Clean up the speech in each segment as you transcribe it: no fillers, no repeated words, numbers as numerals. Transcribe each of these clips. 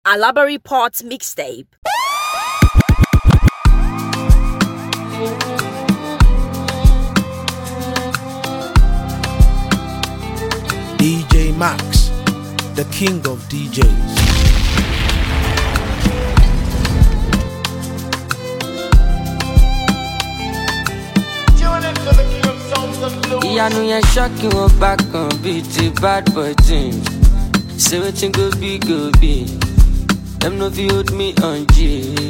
Alaba Report mixtape. DJ Max, the king of DJs. Ìyanu yẹn ṣọ́ọ̀kì wọn bá kan bíi ti bad boy team. Say wetin go be go be. Dem no fit hold me on G.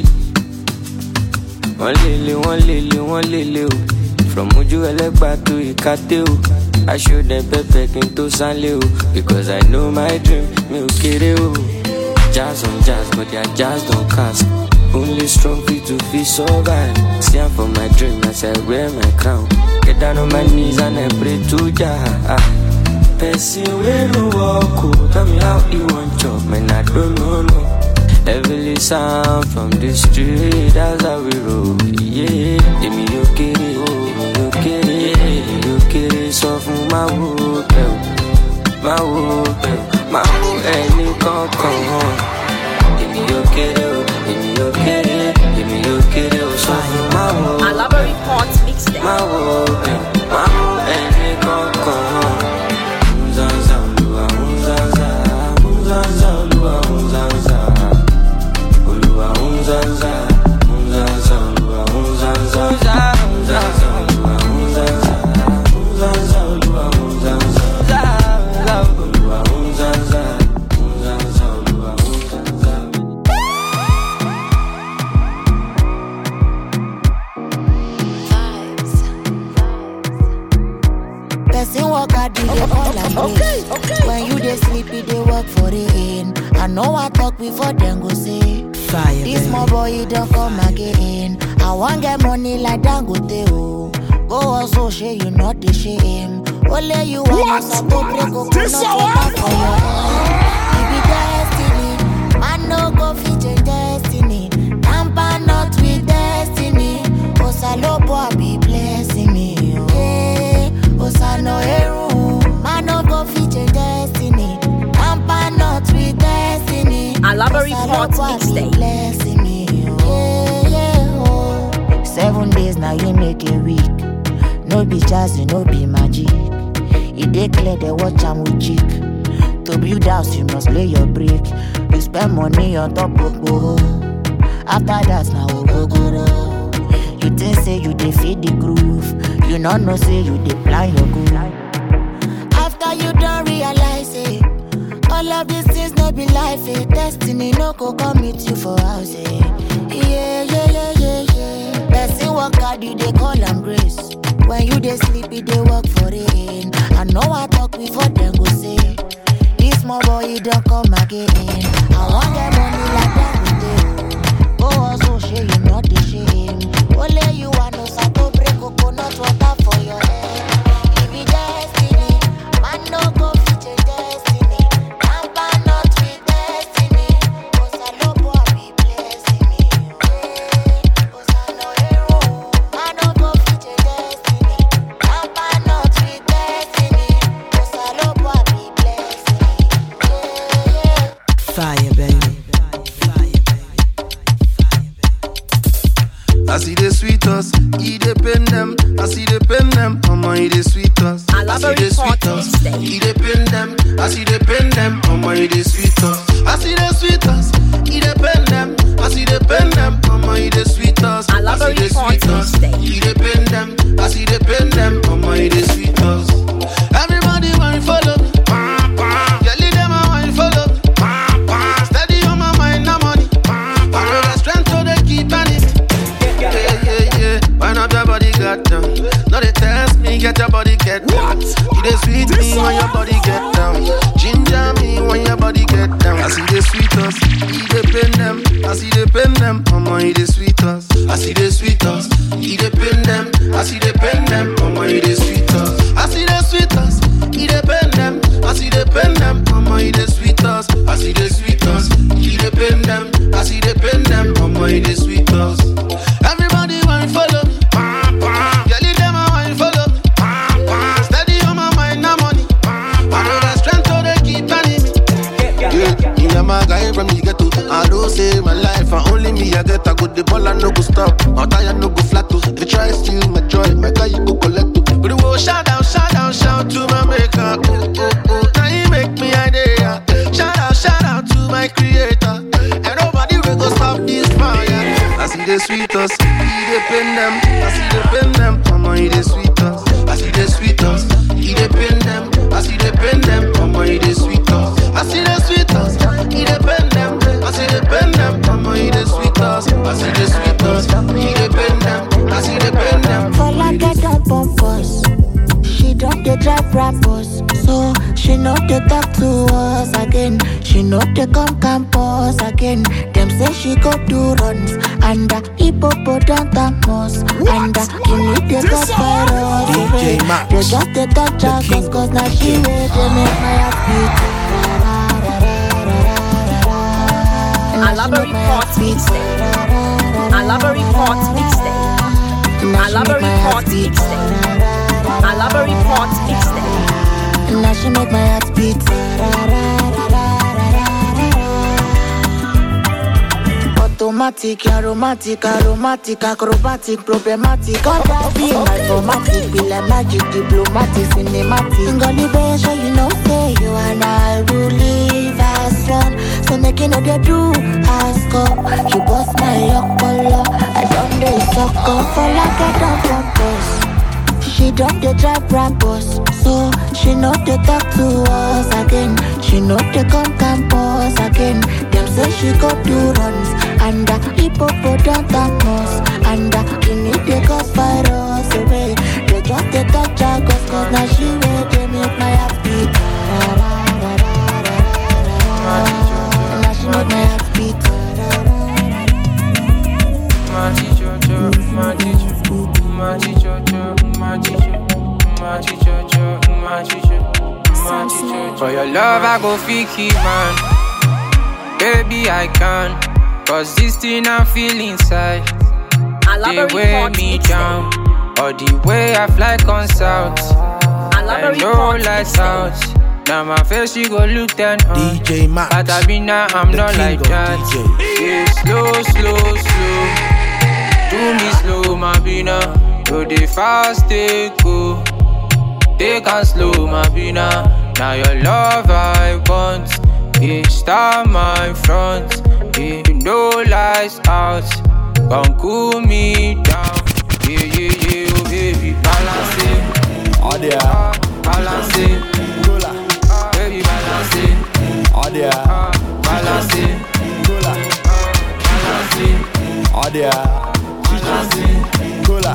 Wọ́n lélẹ̀ o. From ojú ẹlẹ́gbàá to ìkàtẹ́ o. I show them pepper kí n tó sánlé o. Because I know my dream, mi ò kéré o. Jazz on jazz, but their jazz don't cast. Only strong feet to feel survive. See I'm for my dream as I wear my crown. Get down on my knees and I pray to Jah. Person wey no walk, tell me how he want chop, man I don't know. Heavily sound from the street, that's how we roll. Yeah, èmi ò kéré, sọ fún máa wo ẹni kankan. Èmi ò kéré, sọ fún máa wo. Alaba Report mixtape. Máa wo ẹni kankan. When you dey sleep, they work for the end. I know I talk before them go say Fire, this small boy he don't come again. I want get money like Dangote oh. Go also share you not the shame. Only you want to break up for your head. It be destiny. Man no go fit your destiny. Tamper not with destiny. Osalopo be blessing me. Hey, Osano Eru. Man no go fit your destiny. Tamper not with destiny. Alaba Report mixtape. Blessing me. Oh. 7 days now you make a week. No be jazzy, no be magic. It dey clear the watch am with cheek. To build house you must lay your brick. You spend money on top of boho. After that now go. You think say you dey feed the groove. You not know say you dey plan your goal. After you don't realize it, all of these things no be life. Destiny no go come meet you for house. Yeah. Person work hard, you dey call am grace. When you dey sleep, they work for the end. I know I talk before them go say this small boy he don't come again. I want that money like that with go also share you not the shame. Only you want no sato break coconut water for your head. It be destiny, man no go fit your destiny. Tamper not with destiny. Osalopo be blessing me. Osano Eru, man no go fit your destiny. Tamper not with destiny. Osalopo be blessing me. Fire, baby. I see the sweet us, he dey pain them. I see the pain them, mama he dey sweet us. I see the sweet us, he dey pain them. I see the pain them, mama he dey sweet us. I see the sweet us, he dey pain them. I see the pain them, mama he dey sweet us. I see the sweet us, he dey pain them. I see the pain them, mama he dey sweet us. Everybody want follow me, girl them I want follow me. Steady on my mind, no money. I know the strength so they keep enemy. Yeah. Why not your body got down? No, they test me, get your body get down. You dey sweet me when your body get down. Ginger me when your body get down. I see the sweet us, he dey pain them. I see the pain them, mama he dey sweet us. I see the sweet us, he dey pain them. I see the pain them, mama he dey sweet us. I see the sweet us, he dey pain them. I see the pain them, mama he dey sweet us. I see the sweet us, he dey pain them. I see the pain them, mama he dey sweet us. Everybody want follow me, girl them I want follow me. Steady on my mind, no money. I know the strength so they keep enemy. Yeah, you know my guy from me get to. I don't say my life, and only me I get. I go the ball and no go stop. I'm tired, no go flat to. If you try steal my joy, my guy you go collect to. But it will shout out to my maker. Now you make me idea. Shout out to my creator. And nobody will go stop this fire. I see the sweet us, they pin them. I see the pin them, mama, they sweet us. I see the sweet us, they pin them. I see the pin them, mama, they sweet us. I see the sweet us, they pin them. I see the pin them, mama, they sweet us. I see the sweet us, they pin them. I see the pin them. For like I don't bump us. She don't dey drive rappers, so she know they talk to us again. She know they come campus again. Them say she go do runs and hippopotamus and you need the cut virus. DJ Max, they just they talk jargons, cause now she ready to make my heart beat. Alaba Report Mixtape. Alaba Report Mixtape. Alaba Report Mixtape. Alaba Report Mixtape. Now she make my heart beat. Automatic, aromatic, acrobatic, problematic. All that be informatic, be like magic, diplomatic, cinematic. Gulliver, so you know, say you and I will live as one. So make you know they do ask up. You bust my color, I don't they suck up for like I don't purpose. She don't dey drive rappers, so she know they talk to us again. She know they come campus again. Them say she go do runs and hippopotamus and you need the cause virus away. They just they talk jargons, cause now she ready make my heart beat. Now she make my heart beat. For your love I go fiki man. Baby I can. Cause this thing I feel inside. They weigh me down. Or the way I fly consult. I know lights out. Now my face you go look then DJ Max, but I be now I'm not like that. Yeah, slow. Do me slow, my bina. Do the fast, they go. They can slow, my bina. Now your love I want. Yeah, start my front. Yeah, no lights out. Come cool me down. Yeah, oh baby, balance it. Oh dear. Balance it. Baby, balance it. Oh dear. Balance it. Balance it. Oh dear. Balance Cola.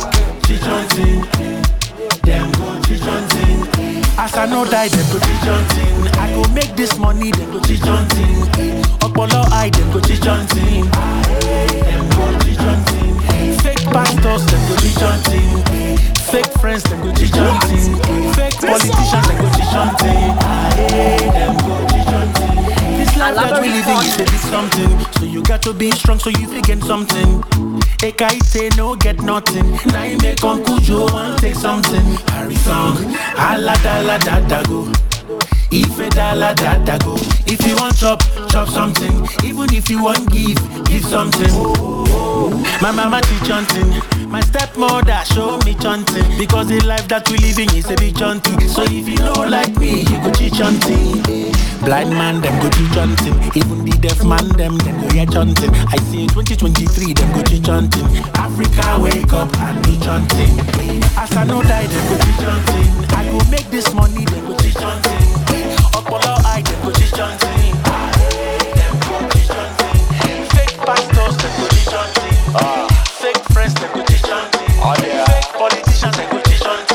Them go chichontin. As I know die, them go chichontin. I go make this money, them go chichontin. Opolo eye, them go chichontin. Them go chichontin. Fake pastors, them go chichontin. Fake friends, them go chichontin. Fake politicians, them go chichontin. Them go chichontin. This life that we living is a bit something. So you got to be strong, so you forget something. Ekaite no get nothing. Now you make Uncle Joe and take something. Harry song, ala da da go. Ife da go. If you want chop something. Even if you want give something. My mama teach hunting. My stepmother show me chanting. Because the life that we living is a bit chanting. So if you know like me, you go teach hunting. Blind man, them go teach hunting. Even the deaf man, them go hear chanting. I see in 2023, them go teach hunting. Africa, wake up and be chanting. As I know die, them go teach hunting. I go make this money, them go teach hunting. Opolo eye, them go teach hunting. Them go teach hunting. Fake pastors, them go teach hunting. Fake friends, them go teach hunting. Fake politicians, them go teach hunting.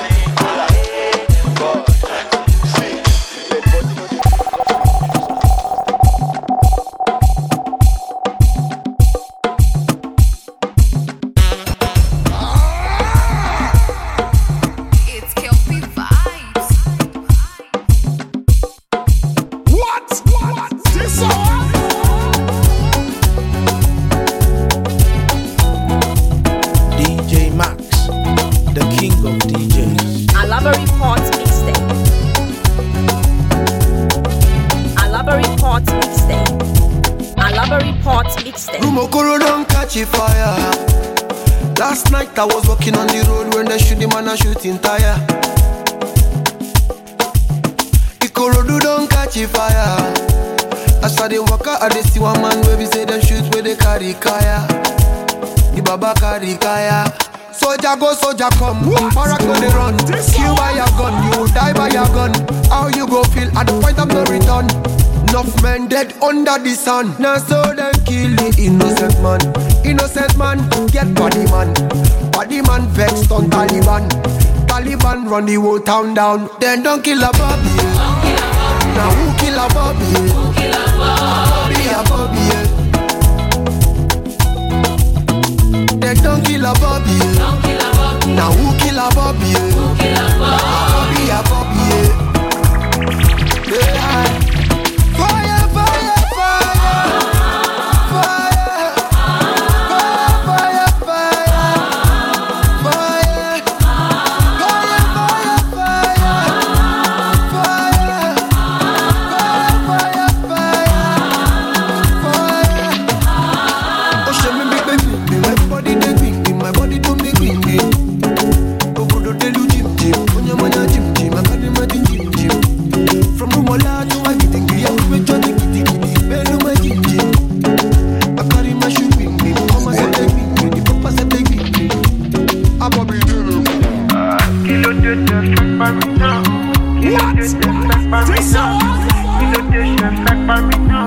Report Mixtape. Rumokoro don't catch a fire. Last night I was walking on the road when they shoot the man a shooting tire. Ikorodu don't catch a fire. As I dey walk out, I dey see one man where we say them shoot where they carry kaya. The baba carry kaya. Soldier go, soldier come. Para go they run. Kill by your gun, you will die by your gun. How you go feel at the point of no return? Enough men dead under the sun. Now so them kill the innocent man. Innocent man get body man. Body man vexed on Taliban. Taliban run the whole town down. Then don't kill a Bobby. Now who kill a Bobby? Bobby a Bobby. Then don't kill a Bobby. Now who kill a Bobby? Bobby a Bobby. Yeah. Fire, fire, fire. Fire. Fire, fire, fire. Fire. Fire, fire, fire. Fire. Fire, fire, fire. Oh, show me big baby. My body they big, my body do me big. Obodo they do jim jim. Onya manya jim jim. I can't imagine jim jim. From Rumola to Agitingi, I will be Johnny Kitty. Better my jim jim. I carry my shoe bing bing. Mama said they bing bing. The papa said they bing bing. I'm a big deal. Kilo de chef by me now. Kilo de chef by me now. Kilo de chef by me now.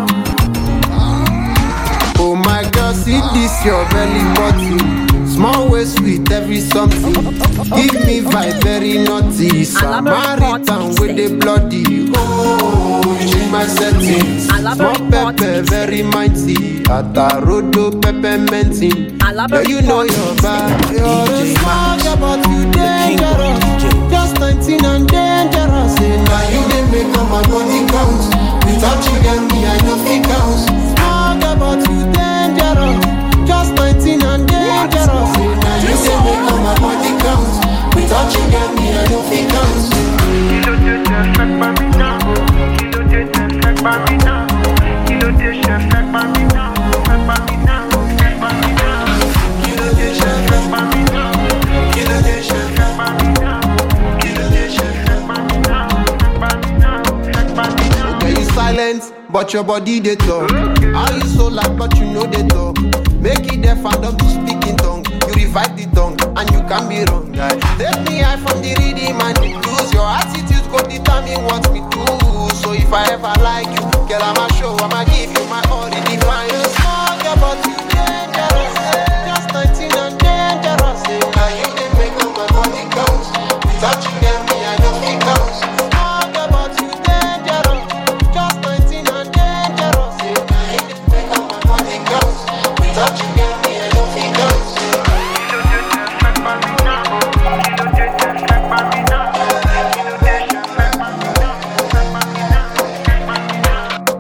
Oh my God, see this your belly button. Small way sweet, every something. Give me vibe very naughty. Samaritan with the bloody. Oh, change my settings. Small pepper very mighty. Atarodo pepperminting. Yeah, you know you're bad. You're a smart about you dangerous. Just 19 and dangerous. Now you didn't make all my money count. Without you get me, I know it counts. Smart about you dangerous. Just 19 and dangerous. Now you didn't make all my money count. Without you get me, I know it counts. Kilo de chef by me now. Kilo de chef by me now. Kilo de chef by me now. By me now. By me now. Kilo de chef by me now. Kilo de chef by me now. Kilo de chef by me now. By me now. By me now. Okay, you silent, but your body they talk. How you so loud, but you know they talk. Make it deaf and dumb to speak in tongue. You revive the tongue, and you can be wrong, guy. Take me high from the rhythm and the blues. Your attitude go determine what me do. So if I ever like you, girl, I'ma show, I'ma give you my all the divine. Just talk about you dangerous, just 19 and dangerous. Now you didn't make all my money counts. Without you get me, I know it counts. Talk about you dangerous, just 19 and dangerous. Now you didn't make all my money counts. Without you get me, I know it counts. Kilo de chef by me now. Kilo de chef by me now. Kilo de chef by me now. By me now. By me now.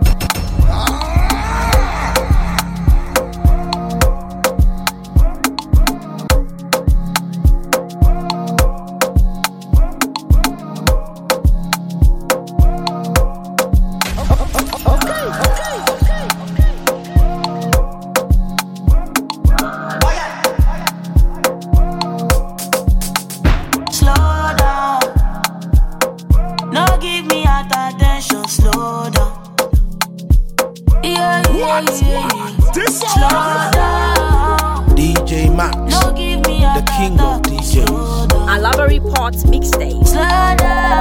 Slow down. No give me out attention. Slow down. Yeah, yeah, yeah. Slow down. DJ Max, No give me the out king of DJs. Slow down. Alaba Report Mixtape. Slow down.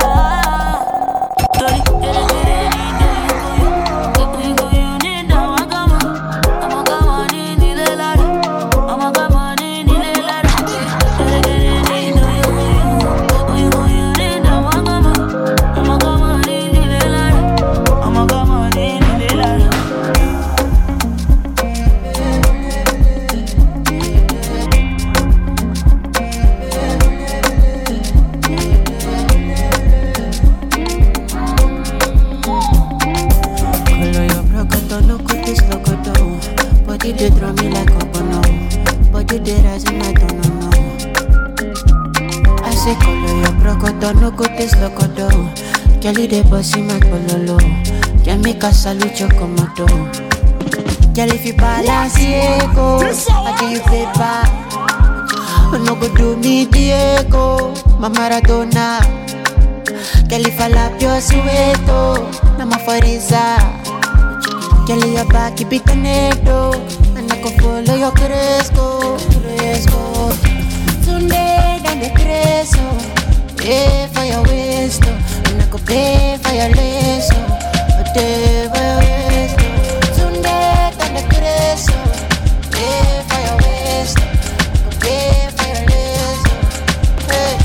Body they draw me like a bono. Body they rising like no. I say color your brocodo, no go taste locodo. Girl, they bossy my pololo. Can make a salute your commando. Girl, if you balance Diego, I give you paper. No go do me Diego, my Maradona. Girl, if I lap your sueto, na my Fariza. Girl, your back, you be tornado, and I can follow your Cresco. Tunde, dan de Creso, pay for your waist, and I could pay for your lace, pay for your waist. Tunde, dan de Creso, pay for your waist, pay for your lace, hey.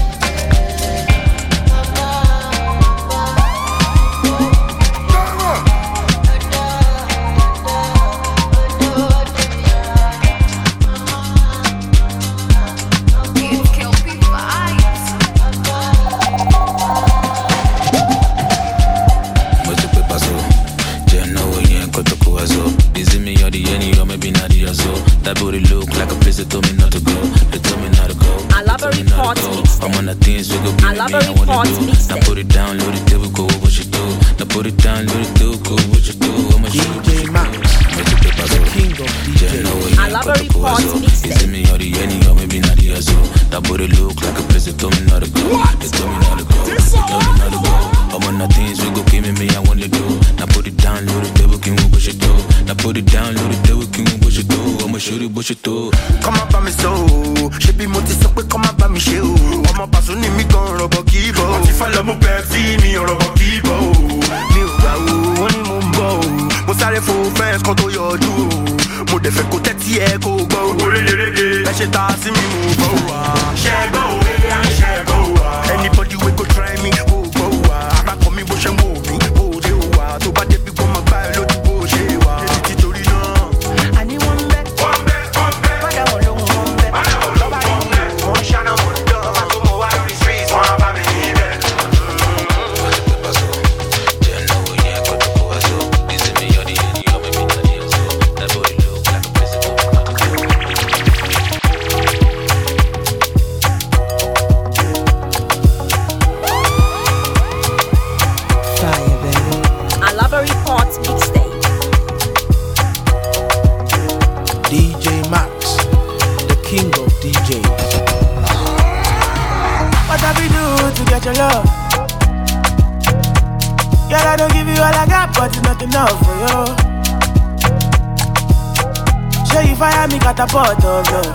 That booty look like a place that told me not to go. They told me not to go. I love a report mixtape. I'm on the things we go give me, I wanna do. Now put it down, load it, there we go, what you do. Now put it down, load it, do, go, what you do. I'm a DJ Max, the king of DJs. I love a report mixtape. Is it me or the any or maybe not the other? That booty look like a place that told me not to go. They told me not to go. They told me not to go. I'm on the things we go give me, I wanna do. Now put it down, load it, there we go, what you do. Now put it down, load it, there we go, what you do. I'ma shoot it, what you do. Come up by me so, she be multi so quick, come up by me show. I'm up as me gon' robo kibo. If I love my Pepsi, me on robo kibo. Me wow, only mumbo. Mo sare fo fence kon to yoju. Mo de fe ko teti e ko go. Let she ta see me move go. She go, she go. Anybody we go try me, go go. Aka ko mi bo she mo mi, bo de wa. To ba de bi go ma ba lo di bo she wa. Titori na. DJ Max, the king of DJs. What have we do to get your love? Girl, I don't give you all I got, but it's not enough for you. Show you fire me catapult of love.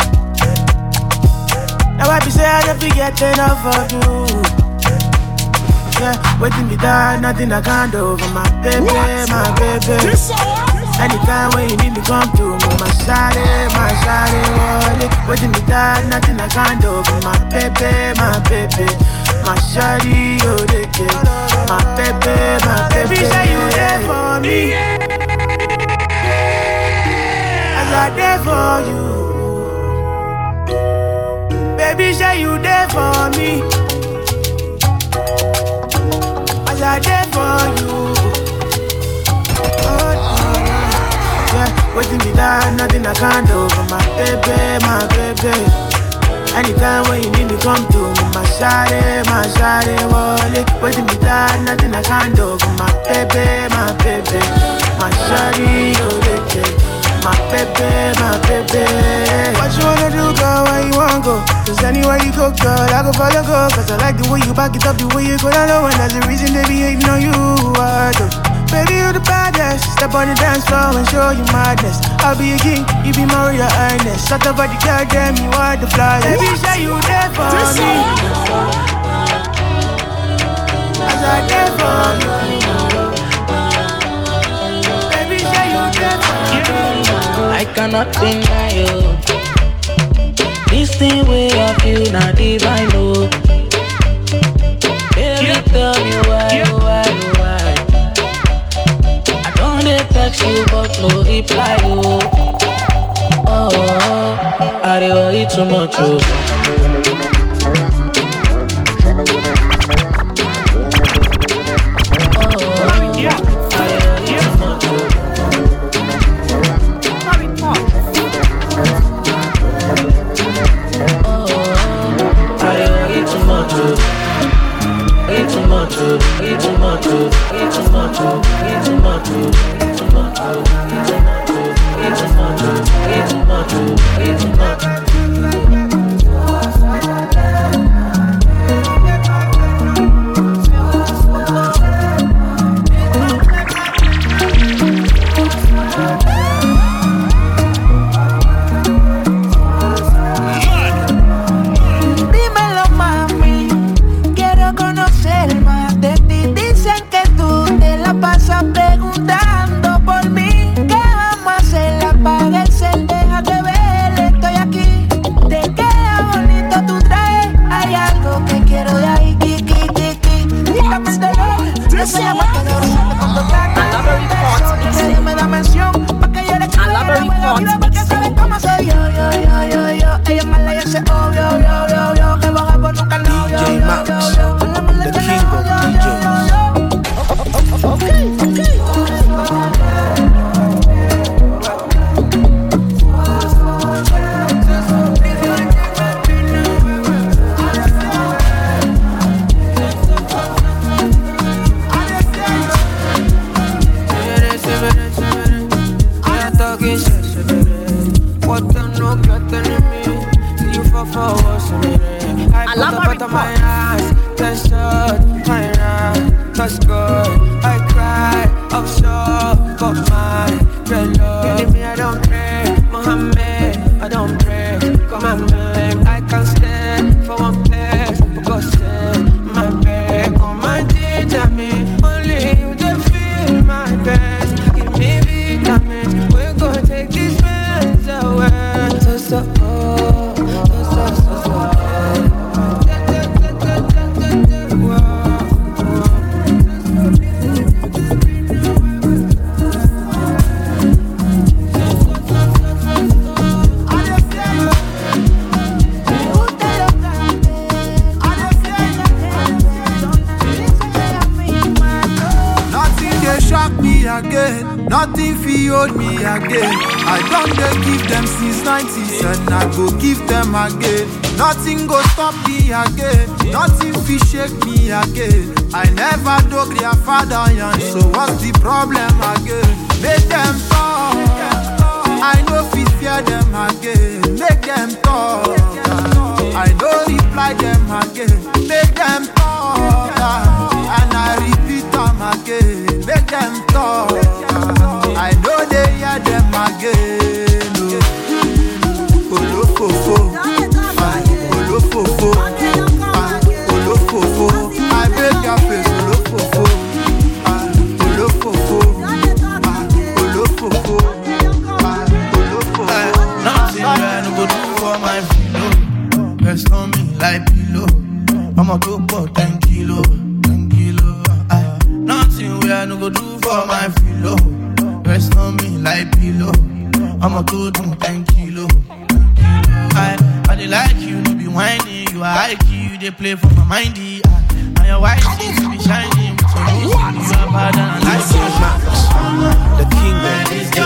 Now I be say I don't forget enough of you. Yeah, waiting me down, nothing I can't do for my baby, my baby. Anytime when you need me, come through. My shawty, wallet. Waiting me down, nothing I can't do for my baby, my baby. My shawty, you the kid. My baby, my baby. Say you there for me. As I there for you. Baby, say you there for me. As I there for you. Waiting me down, nothing I can't do for my baby, my baby. Anytime when you need me, come to me, my shawty, wallet. Waiting me down, nothing I can't do for my baby, my baby. My shawty, my baby, my baby. What you wanna do, girl, where you wanna go? Cause anywhere you go, girl, I go follow, go. Cause I like the way you back it up, the way you go down low. And that's the reason they be hating on you, baby, you the baddest. Step on the dance floor and show you madness. I'll be a king, you be my Royal Highness. Shut up, body, girl, damn, you are the flyest. Baby, say you there for me. As I there for you. Baby, say you there for me. I cannot deny you. This thing way of you, not divine, no. Baby, tell me why. They text you but no reply, oh, I dey worry too much, oh. get shit. What the no get enemy? You for what's in it? I put up my eyes, that's short, my eyes, that's good. I cry, I'm sure, but my dread love. Me, I don't pray, Muhammad, I don't pray. Come on, man, I can't stand for one place, because my bed on my teacher me. Only you can feel my best. Give me vitamins, we're gonna take these meds away. So, again, nothing fi hold me again. I don't give them since 90s and I go give them again. Nothing go stop me again, nothing fi shake me again. I never dog their father young, so what's the problem again? Make them talk, I know fi fear them again. Make them talk, I know reply them again. Make them talk, and I repeat them again. Make them talk, I know they hear them again. Olofofo, olofofo, olofofo. I break your face, olofofo, olofofo, olofofo, olofofo. Nothing I no go do for my pillow. Rest on me like pillow. I'ma go for 10 kilo. Nothing where I no go do for my pillow. Rest on me like pillow. I'ma go do 10 kilo. I dey like you, no be whiny. You are high key, you dey play for my mindy. And your white seems to be shining. With your moves, you are bad and I like you. The king of DJ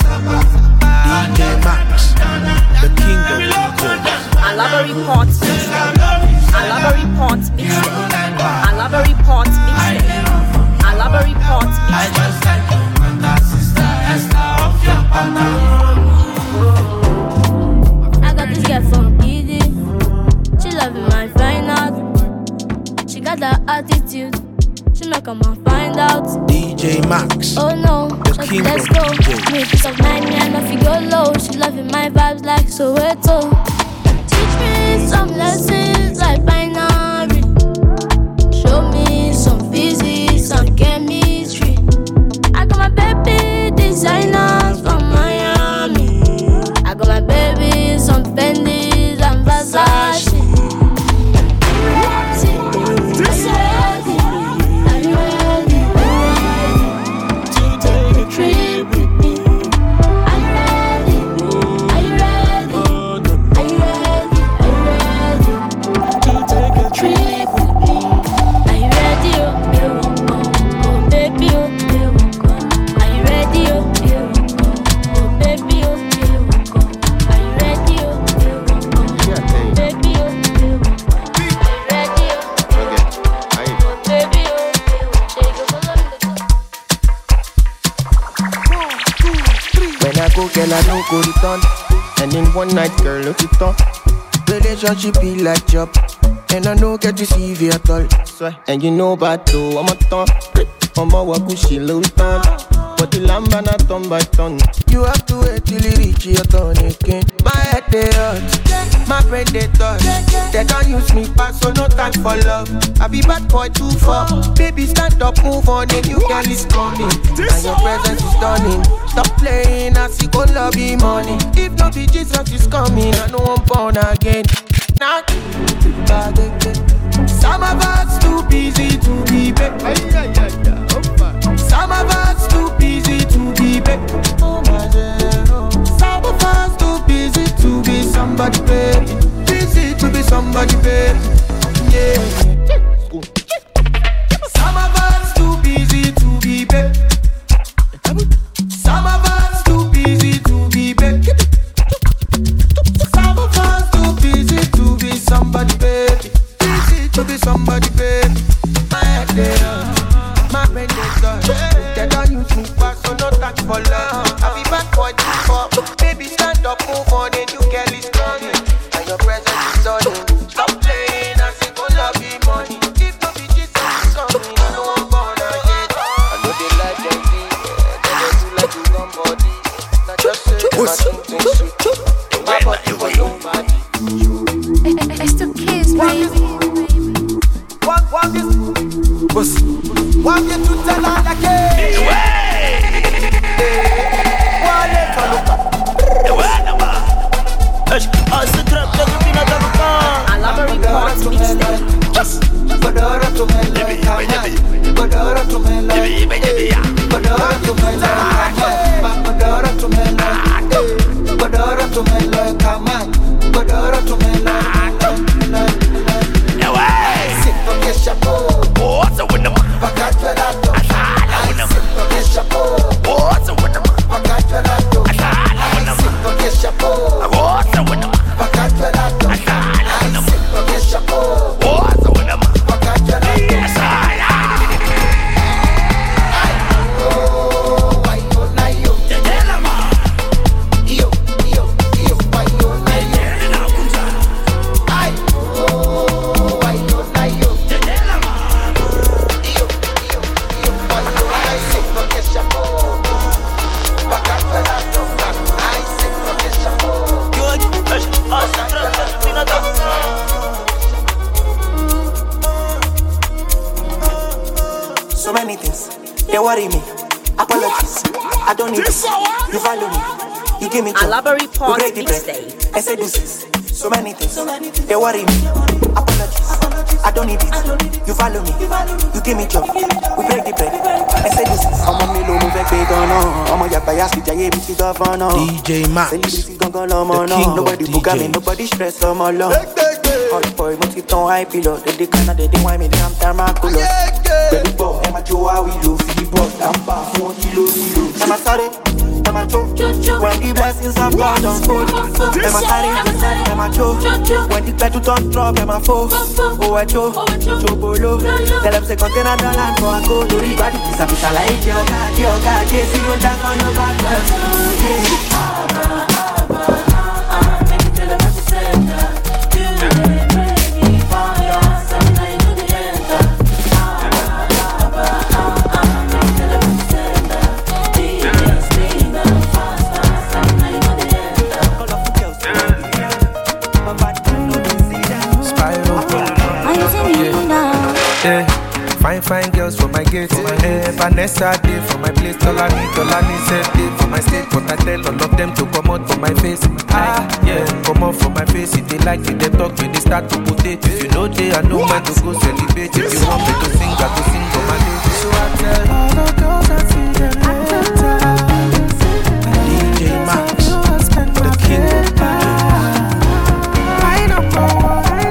Max. The king of DJ. I love a report. I love a report. I love a report. I love a report. I just like you, and that sister Esther of your partner. I got this girl from Giddy. She loving my fine art. She got that attitude. She make a man find out. DJ Max. Oh no, the let's go. Me a piece of 9, me and nothing go low. She loving my vibes like Soweto. Teach me some lessons like binary. Show me some physics, some chemistry. I got my baby designers from Miami. I got my baby some Fendi's and Versace. Are you ready to take a trip with me? Are you ready? Are you ready? Are you ready? Are you ready to take a trip with me? Are you ready? Oh baby, oh. Are you ready? Oh baby, oh. Are you ready? Oh baby, oh. When I go, girl, I don't go return. And in one night, girl, look it up. Relationship be like job. And I don't get to see you at all. And you know about though, I'm a ton. I'm a wakushi low ton. But the lamb and a ton by ton. You have to wait till you reach your turn again. My head they hurt, my brain they touch. They don't use me back, so no time for love. I be bad boy too far. Baby, stand up, move on, and you girl is coming. And your presence is stunning. Stop playing, I see go love be money. If not be Jesus is coming, I know I'm born again. Now, some of us too busy to be back. Some of us too busy to be back. Some of us too busy to be somebody, baby. Busy to be somebody, baby. Yeah. Some of us too busy to be back. Some of us too busy to be back. Some of us too busy to be somebody, baby. Busy to be somebody, baby. My head there, my brain there. They don't use me back, so no time for love. I be bad boy too far. It's the kids, baby. Want you to tell her that so many things, they worry me. Apologies, I don't need this. You value me, you give me joy. Elaborate We break the bread, I say this is so many things, they worry me. Apologies, I don't need it. You value me, you give me joy. We break the bread, I say this is. I'm a milo move big on. I'm a yapaya speech, I be the governor. DJ Max, the king. Nobody book me, nobody stress on my love. Hot boy, multi ton high pillow. They can't, they want me, I'm thermaculous. Baby boy, I'm a Joe, how we do. I'm back 4 kilos. I'm a sorry, I'm a choke. When the blessings are poured on food, I'm a sorry, I'm a choke. When the battle don't drop, I'm a foe. Oh, I choke, chobolo. Tell them say container the land for a go to the body. It's a bit like your God, yes, you don't talk on your back. Fine girls for my gate. Vanessa day for my place. Tolani said day for my state. But I tell all of them to come out for my face. Come out for my face. If they like it, they talk when they start to put it. If you know they, I know when to go celebrate. If you want me to sing, I go sing for my lady. So I tell all the girls I see them later. DJ Max, the king of DJ. I don't know.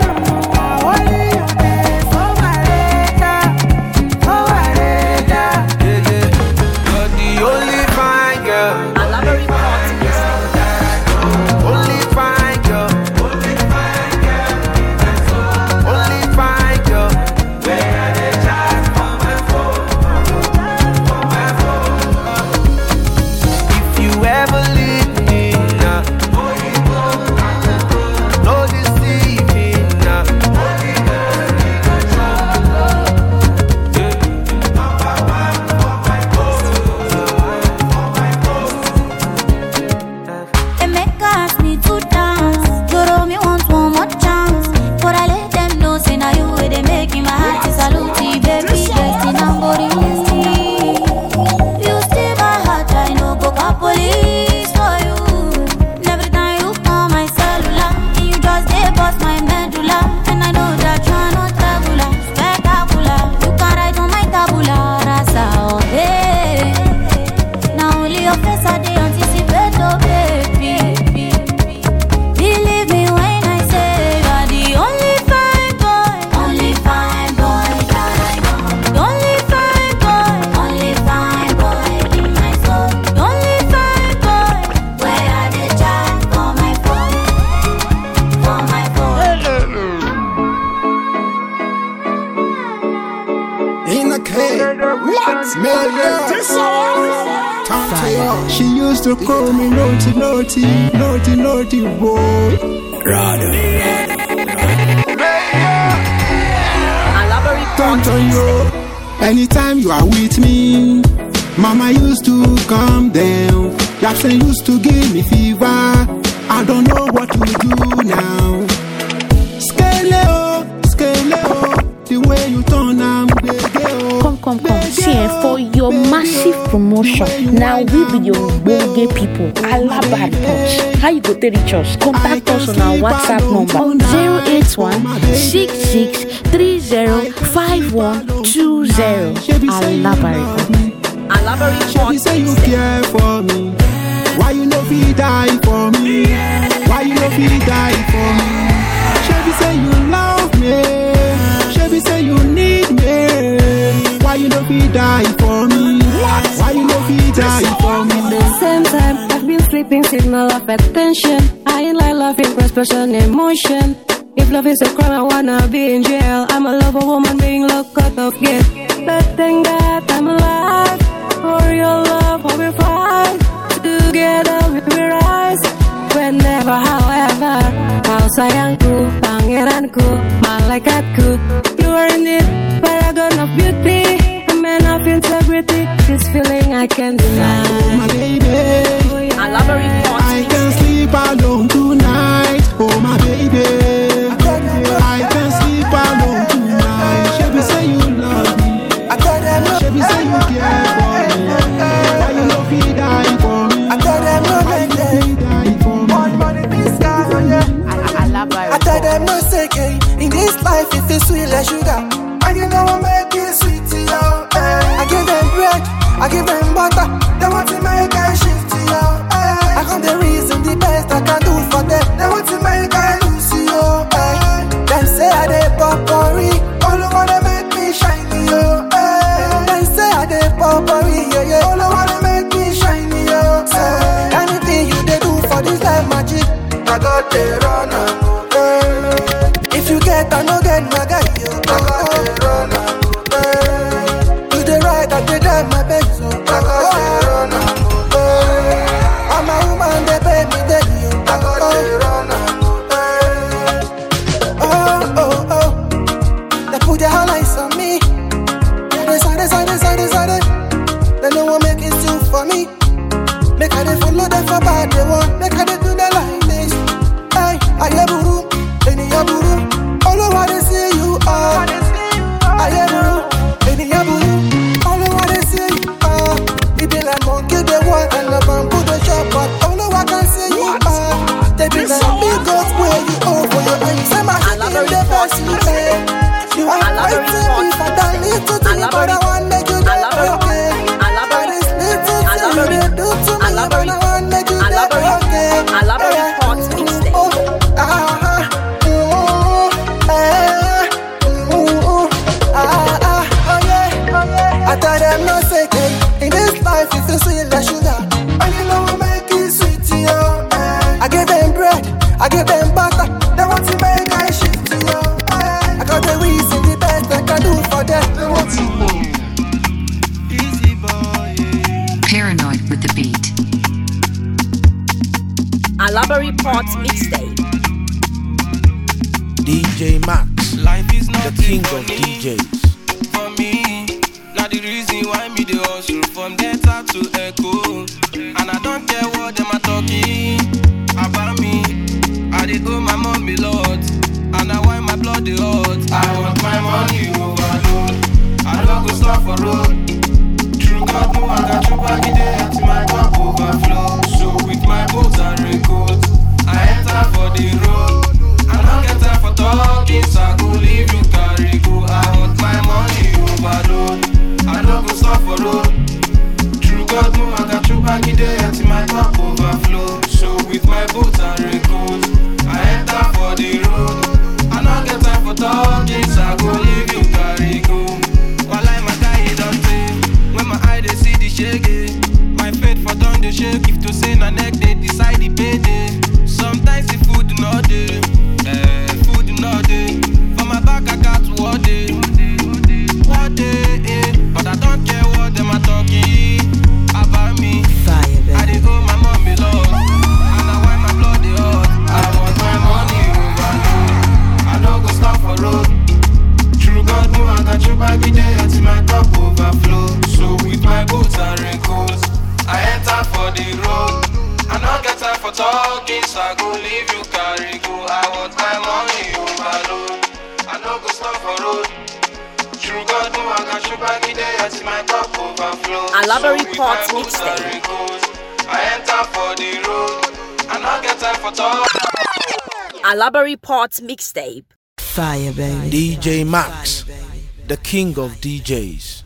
She used to call me naughty boy. Anytime you are with me, Mama used to calm down. That thing used to give me fever. I don't know what to do now. Scaleo, the way you turn and Come. See, for your massive promotion, now we be your gay people. Alaba Report. How you go to reach us? Contact us on our WhatsApp number 081-6630-5120. Alaba Report. Alaba Report. You say you care for me. Why you no fit die for me? Why you no fit die for me? Shebi say you love me. Shebi say you need me. Why you no fit die for me? Why you no fit die for me? At the same time, I've been sleeping signal of attention. I ain't like loving expression emotion. If love is a crime, I wanna be in jail. I'm a lover woman being locked out of gate. But thank God I'm alive. For your love, we'll be fine. Together we will rise. Whenever, however. Sayangku, pangeranku, malaikatku. You are in it, paragon of beauty. A man of integrity. This feeling I can't deny. Oh my baby, Alaba Report. I can sleep alone tonight. Oh my baby, I can sleep alone tonight. Shebi say you love me. Shebi say you care for me. Why you no fit die for me? Why you no fit die for me? I tell them no second. In this life, if it's sweet like sugar, and you know I make it sweet to you. I give them bread, I give them butter. They want to make a shift to you. I got the reason, the best I can do for them. They want to make a lose to you. Them say I dey potpourri, all I wanna make me shiny yo. Them say I dey potpourri, yeah. All I wanna make me shiny yo. Anything you dey do for this life magic, I got the runner. If you get I no get my guy, yo. I got the runner. Do the right, I did that my best, so I got the runner. I'm a woman, they pay me daily, yo. I got the runner. Oh. They put their highlights on me. They decided. They know what make it too for me. Make I they follow them for bad, they want. Make I they do the like this. Hey, I hear buru, any buru. All I wanna see you are. I hear buru, any buru. All I wanna see you are. It be like monkey they want and the bamboo the shop, but all I can see you are. They be like big goats where you over your eyes. I'm a in the best you can. You are fighting me for that little thing, but I want make you that okay. But this little thing you do to me, but I want make you that okay. Alaba Report mixtape. I tell them no second. In this life, if you sweet like sugar, and you know I make it sweet to you. I give them bread, I give them butter. They want to make I shift to you. I got the reason, the best I can do for them. They want to know. Easy boy, Paranoid with the beat. Alaba Report mixtape. DJ Max, Life is not the king of DJs. For me, now the reason why me the hustle from Delta to Echo. And I don't care what them are talking about me. I did owe my mommy lot, and I want my blood the hot. I want my money overload. I don't go stop for road. True God, no, I got you back in there until my cup overflow. So with my boots and records, I enter for the road. I don't get time for talking, so I go leave you carry go. I want my money overload. I don't go stop for road. True God, no, I got you back in there until my cup overflow. So with my boots and records, I enter for the road. I don't get time for talking, so I go leave you carry go. While I'm a guy, don't pay. When my eye they see the shake, my faith for done the shake. If to say na neck, they decide the payday. Sometimes the food no day, food no day. For my back I got what day, but I don't care what them are talking about me. I did owe my mommy love, and I want my blood the hot. I want my money overload. I don't go stop for road. True God, no, I got you back in there until my cup overflow. So with my boots and raincoats, I enter for the road. not get time for talking, so I go leave you carry go. I want my money overload. I no go stop for road. True God, no, I got you back in there until my cup overflows. Alabari Port Mixtape. I enter for the road. I not get time for talk. Alabari Port Mixtape. Fire, baby. DJ Max, the king of DJs.